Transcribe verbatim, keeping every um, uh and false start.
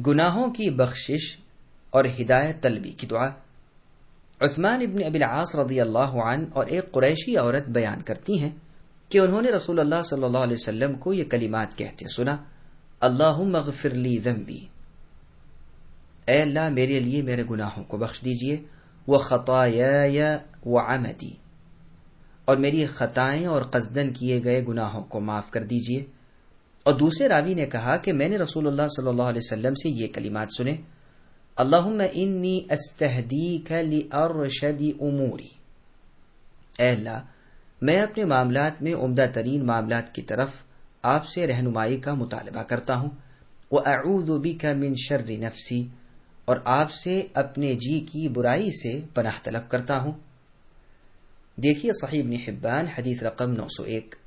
गुनाहों की बख्शिश और हिदायत तलबी की दुआ। उस्मान इब्न अबिल आस रदियल्लाहु अन्हु और एक कुरैशी औरत बयान करती हैं कि उन्होंने रसूलुल्लाह सल्लल्लाहु अलैहि वसल्लम को ये कलिमात कहते सुना, अल्लाहुम्मा अग़फ़िर ली ज़ंबी, ऐ अल्लाह मेरे लिए मेरे गुनाहों को बख्श दीजिए, व ख़तायाया व अमदी, और मेरी खताएं और कस्दन किए गए गुनाहों को माफ कर दीजिए। और दूसरे रावी ने कहा कि मैंने रसूलुल्लाह सल्लल्लाहु अलैहि वसल्लम से ये कलिमात सुने, अल्लाहुम्मा इन्नी अस्तहदीका लिअरशदी उमूरी, ऐ अल्लाह मैं अपने मामलात में उम्दा तरीन मामलात की तरफ आपसे रहनुमाई का मुतालबा करता हूँ, व अऊज़ु बिका मिन शर्रि नफ्सी, और आपसे अपने जी की बुराई से पनाह तलब करता हूँ। देखिए सहीह इब्न हिब्बान हदीस रकम नौ सौ एक।